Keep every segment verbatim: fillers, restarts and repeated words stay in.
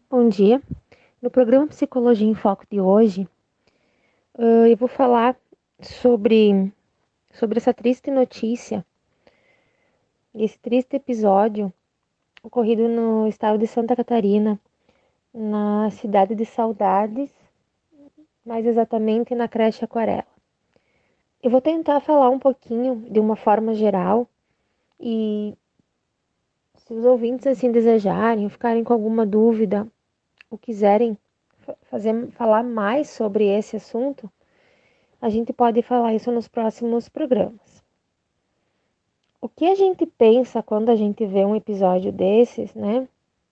Bom dia. No programa Psicologia em Foco de hoje, uh, eu vou falar sobre, sobre essa triste notícia, esse triste episódio ocorrido no estado de Santa Catarina, na cidade de Saudades, mais exatamente na creche Aquarela. Eu vou tentar falar um pouquinho de uma forma geral e se os ouvintes assim desejarem, ficarem com alguma dúvida ou quiserem fazer, falar mais sobre esse assunto, a gente pode falar isso nos próximos programas. O que a gente pensa quando a gente vê um episódio desses, né?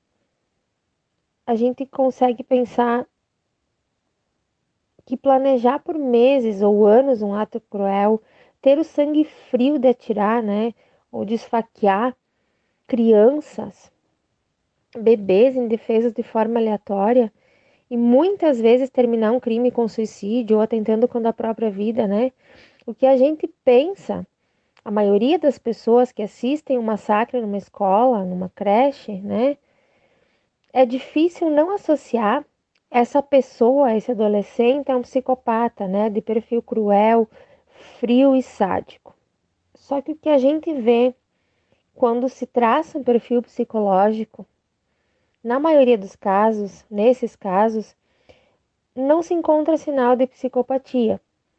A gente consegue pensar que planejar por meses ou anos um ato cruel, ter o sangue frio de atirar, né? Ou de esfaquear crianças, bebês indefesos de forma aleatória e muitas vezes terminar um crime com suicídio ou atentando contra a própria vida, né? O que a gente pensa, a maioria das pessoas que assistem um massacre numa escola, numa creche, né? É difícil não associar essa pessoa, esse adolescente, a um psicopata, né? De perfil cruel, frio e sádico. Só que o que a gente vê quando se traça um perfil psicológico, na maioria dos casos, nesses casos, não se encontra sinal de psicopatia.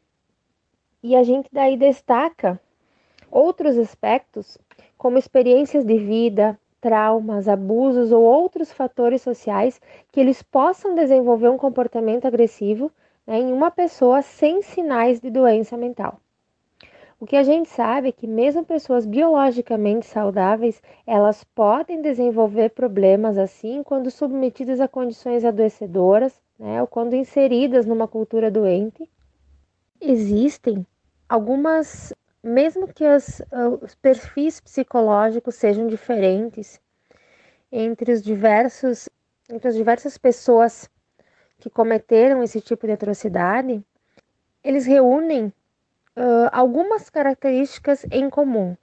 E a gente daí destaca outros aspectos, como experiências de vida, traumas, abusos ou outros fatores sociais que eles possam desenvolver um comportamento agressivo, né, em uma pessoa sem sinais de doença mental. O que a gente sabe é que mesmo pessoas biologicamente saudáveis, elas podem desenvolver problemas assim quando submetidas a condições adoecedoras, né, ou quando inseridas numa cultura doente. Existem algumas, mesmo que as, os perfis psicológicos sejam diferentes entre os diversos, entre as diversas pessoas que cometeram esse tipo de atrocidade, eles reúnem uh, algumas características em comum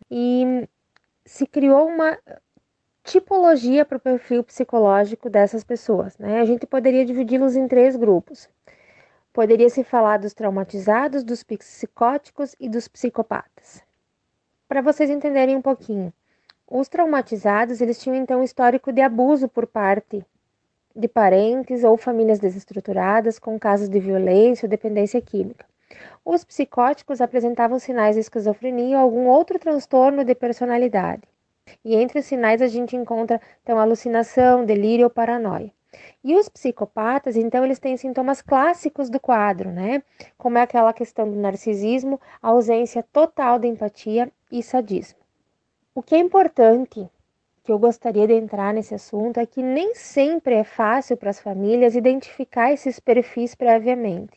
e se criou uma tipologia para o perfil psicológico dessas pessoas, né? A gente poderia dividi-los em três grupos. Poderia-se falar dos traumatizados, dos psicóticos e dos psicopatas. Para vocês entenderem um pouquinho, os traumatizados, eles tinham então um histórico de abuso por parte de parentes ou famílias desestruturadas com casos de violência ou dependência química. Os psicóticos apresentavam sinais de esquizofrenia ou algum outro transtorno de personalidade. E entre os sinais a gente encontra então alucinação, delírio ou paranoia. E os psicopatas, então, eles têm sintomas clássicos do quadro, né? Como é aquela questão do narcisismo, a ausência total de empatia e sadismo. O que é importante, que eu gostaria de entrar nesse assunto, é que nem sempre é fácil para as famílias identificar esses perfis previamente.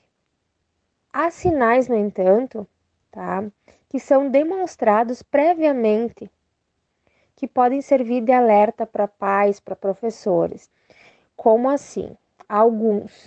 Há sinais, no entanto, tá, que são demonstrados previamente, que podem servir de alerta para pais, para professores. Como assim? Alguns.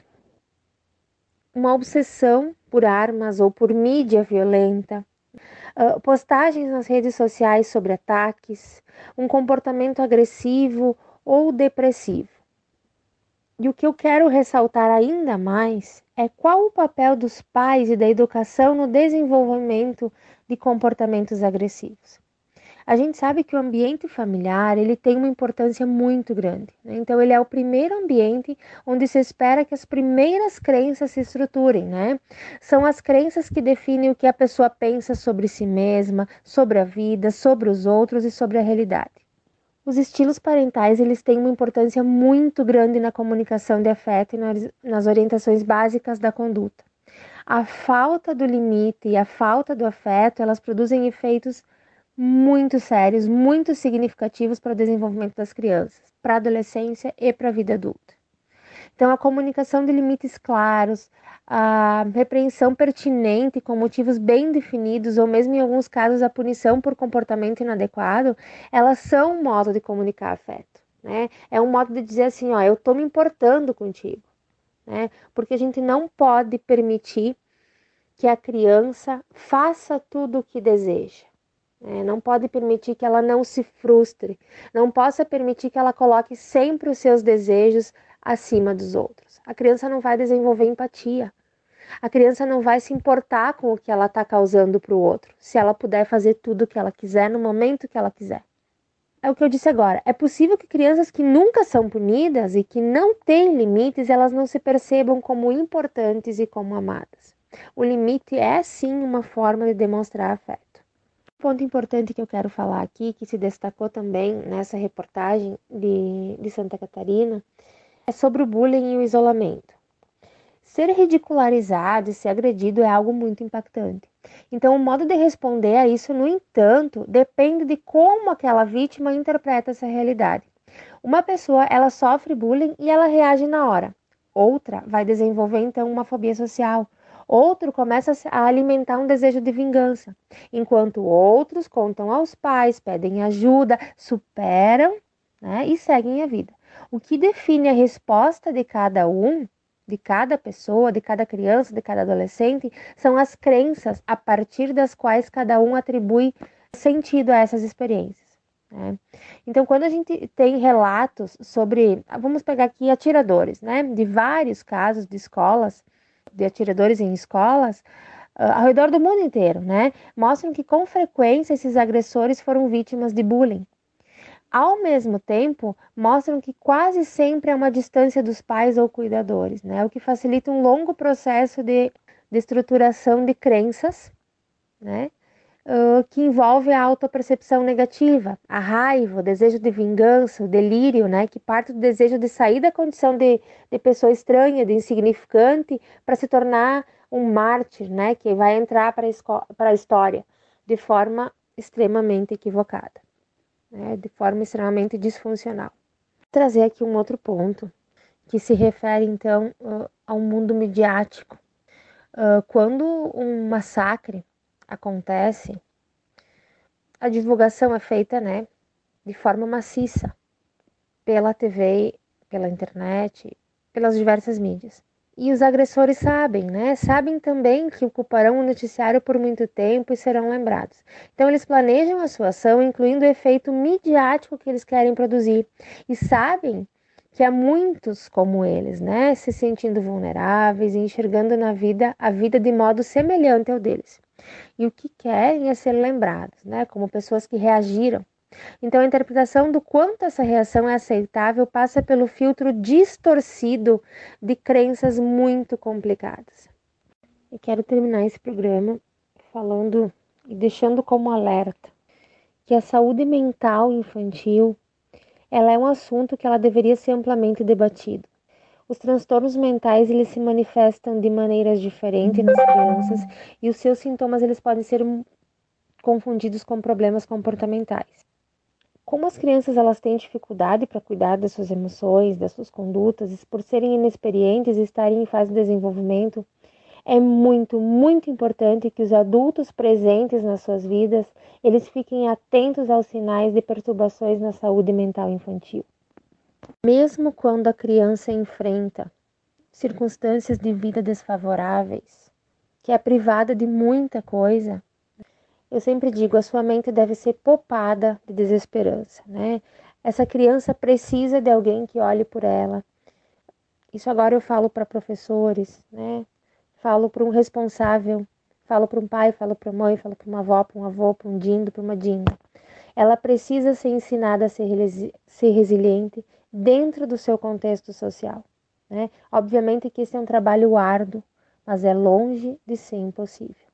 Uma obsessão por armas ou por mídia violenta, uh, postagens nas redes sociais sobre ataques, um comportamento agressivo ou depressivo. E o que eu quero ressaltar ainda mais é qual o papel dos pais e da educação no desenvolvimento de comportamentos agressivos. A gente sabe que o ambiente familiar ele tem uma importância muito grande, né? Então ele é o primeiro ambiente onde se espera que as primeiras crenças se estruturem, né? São as crenças que definem o que a pessoa pensa sobre si mesma, sobre a vida, sobre os outros e sobre a realidade. Os estilos parentais eles têm uma importância muito grande na comunicação de afeto e nas orientações básicas da conduta. A falta do limite e a falta do afeto, elas produzem efeitos muito sérios, muito significativos para o desenvolvimento das crianças, para a adolescência e para a vida adulta. Então, a comunicação de limites claros, a repreensão pertinente com motivos bem definidos, ou mesmo em alguns casos a punição por comportamento inadequado, elas são um modo de comunicar afeto, né? É um modo de dizer assim, ó, eu estou me importando contigo, né? Porque a gente não pode permitir que a criança faça tudo o que deseja. É, não pode permitir que ela não se frustre, não possa permitir que ela coloque sempre os seus desejos acima dos outros. A criança não vai desenvolver empatia. A criança não vai se importar com o que ela está causando para o outro, se ela puder fazer tudo o que ela quiser no momento que ela quiser. É o que eu disse agora. É possível que crianças que nunca são punidas e que não têm limites, elas não se percebam como importantes e como amadas. O limite é sim uma forma de demonstrar afeto. Um ponto importante que eu quero falar aqui, que se destacou também nessa reportagem de, de Santa Catarina, é sobre o bullying e o isolamento. Ser ridicularizado e ser agredido é algo muito impactante. Então, o modo de responder a isso, no entanto, depende de como aquela vítima interpreta essa realidade. Uma pessoa, ela sofre bullying e ela reage na hora. Outra vai desenvolver, então, uma fobia social. Outro começa a alimentar um desejo de vingança. Enquanto outros contam aos pais, pedem ajuda, superam, né, e seguem a vida. O que define a resposta de cada um, de cada pessoa, de cada criança, de cada adolescente, são as crenças a partir das quais cada um atribui sentido a essas experiências. Né? Então, quando a gente tem relatos sobre, vamos pegar aqui atiradores, né, de vários casos de escolas, de atiradores em escolas, uh, ao redor do mundo inteiro, né, mostram que com frequência esses agressores foram vítimas de bullying. Ao mesmo tempo, mostram que quase sempre há uma distância dos pais ou cuidadores, né? O que facilita um longo processo de, de estruturação de crenças, né? Uh, que envolve a autopercepção negativa, a raiva, o desejo de vingança, o delírio, né? Que parte do desejo de sair da condição de, de pessoa estranha, de insignificante, para se tornar um mártir, né? Que vai entrar para a história de forma extremamente equivocada. Né, de forma extremamente disfuncional. Vou trazer aqui um outro ponto que se refere então uh, ao mundo midiático. Uh, quando um massacre acontece, a divulgação é feita, né, de forma maciça pela T V, pela internet, pelas diversas mídias. E os agressores sabem, né? Sabem também que ocuparão o noticiário por muito tempo e serão lembrados. Então, eles planejam a sua ação, incluindo o efeito midiático que eles querem produzir. E sabem que há muitos como eles, né? Se sentindo vulneráveis e enxergando na vida a vida de modo semelhante ao deles. E o que querem é ser lembrados, né? Como pessoas que reagiram. Então, a interpretação do quanto essa reação é aceitável passa pelo filtro distorcido de crenças muito complicadas. Eu quero terminar esse programa falando e deixando como alerta que a saúde mental infantil, ela é um assunto que ela deveria ser amplamente debatido. Os transtornos mentais, eles se manifestam de maneiras diferentes nas crianças e os seus sintomas, eles podem ser confundidos com problemas comportamentais. Como as crianças elas têm dificuldade para cuidar das suas emoções, das suas condutas, por serem inexperientes e estarem em fase de desenvolvimento, é muito, muito importante que os adultos presentes nas suas vidas, eles fiquem atentos aos sinais de perturbações na saúde mental infantil. Mesmo quando a criança enfrenta circunstâncias de vida desfavoráveis, que é privada de muita coisa, eu sempre digo, a sua mente deve ser poupada de desesperança, né? Essa criança precisa de alguém que olhe por ela. Isso agora eu falo para professores, né? Falo para um responsável, falo para um pai, falo para uma mãe, falo para uma avó, para um avô, para um dindo, para uma dinda. Ela precisa ser ensinada a ser, resi- ser resiliente dentro do seu contexto social, né? Obviamente que esse é um trabalho árduo, mas é longe de ser impossível.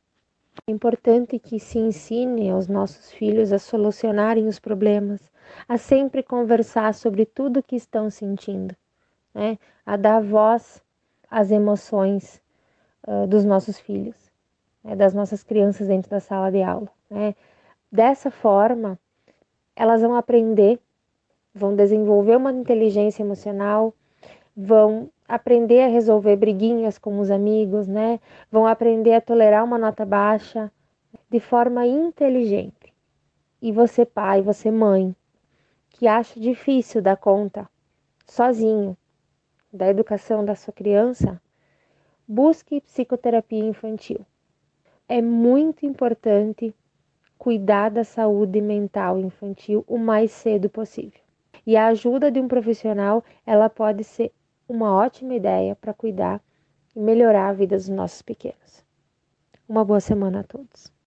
É importante que se ensine aos nossos filhos a solucionarem os problemas, a sempre conversar sobre tudo o que estão sentindo, né? A dar voz às emoções uh, dos nossos filhos, né? Das nossas crianças dentro da sala de aula. Né? Dessa forma, elas vão aprender, vão desenvolver uma inteligência emocional, vão aprender a resolver briguinhas com os amigos, né? Vão aprender a tolerar uma nota baixa, de forma inteligente. E você, pai, você, mãe, que acha difícil dar conta sozinho da educação da sua criança, busque psicoterapia infantil. É muito importante cuidar da saúde mental infantil o mais cedo possível. E a ajuda de um profissional, ela pode ser uma ótima ideia para cuidar e melhorar a vida dos nossos pequenos. Uma boa semana a todos.